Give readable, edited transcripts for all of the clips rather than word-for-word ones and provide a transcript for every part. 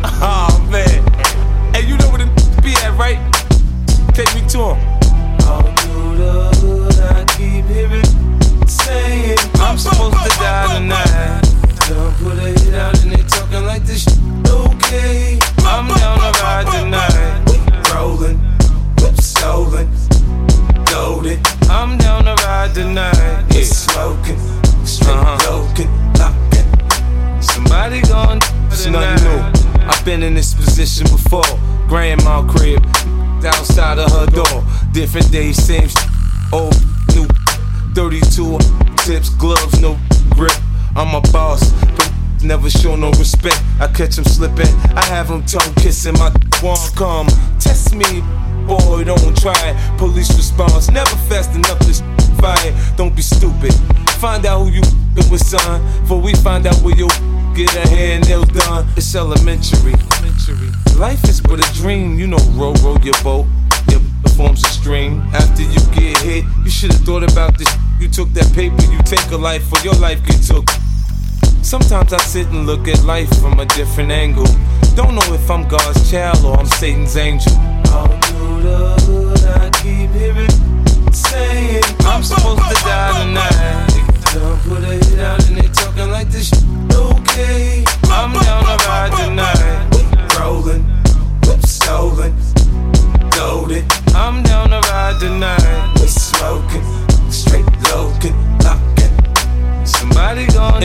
Oh man. Hey, you know where the be at, right? Take me to him. All through the hood, I keep hearing saying I'm supposed to die tonight. Don't put a hit out and they talking like this shit okay. I'm down to ride tonight. We rolling, whip stolen, loaded. I'm down to ride tonight. We smoking, straight looking, locking. Somebody gon' It's nothing new. I've been in this position before. Grandma crib, outside of her door. Different days, same shit. Old, new, 32 tips, gloves, no grip. I'm a boss, but never show no respect. I catch him slipping, I have him tongue kissing. My won't come, test me, boy, don't try it. Police response, never fast enough to fire. Don't be stupid, find out who you with, son. Before we find out where you get a hand nails done. It's elementary. Life is but a dream, you know, row your boat. Your forms a stream. After you get hit, you should've thought about this. You took that paper, you take a life, or your life get took. Sometimes I sit and look at life from a different angle. Don't know if I'm God's child or I'm Satan's angel. All through the hood, I keep hearing saying I'm supposed to die tonight. Don't put a hit out and they talking like this shit okay. I'm down to ride tonight. We rolling, whip stolen, loaded. I'm down to ride tonight. We smoking, straight looking, locking. Somebody gon'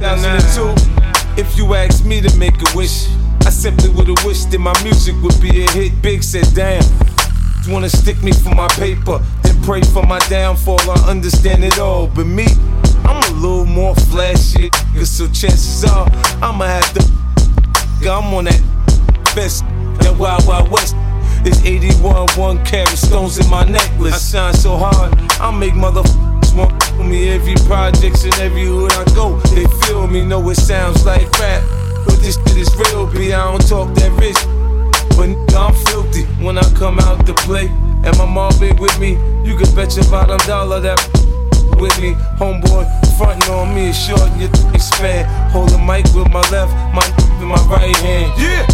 2002. If you ask me to make a wish, I simply would've wished that my music would be a hit. Big said, damn, you wanna stick me for my paper, then pray for my downfall. I understand it all, but me, I'm a little more flashy, so chances are I'ma have to. I'm on that best, that Wild Wild West. It's 81 1-carat stones in my necklace. I shine so hard, I make motherfuckers want me. Every projects and every hood I go, they feel me. Know it sounds like rap, but this shit is real. B, I don't talk that rich, but I'm filthy when I come out to play. And my mom be with me, you can bet your bottom dollar that with me. Homeboy, frontin' on me is short and your expand. Hold the mic with my left, my with my right hand. Yeah,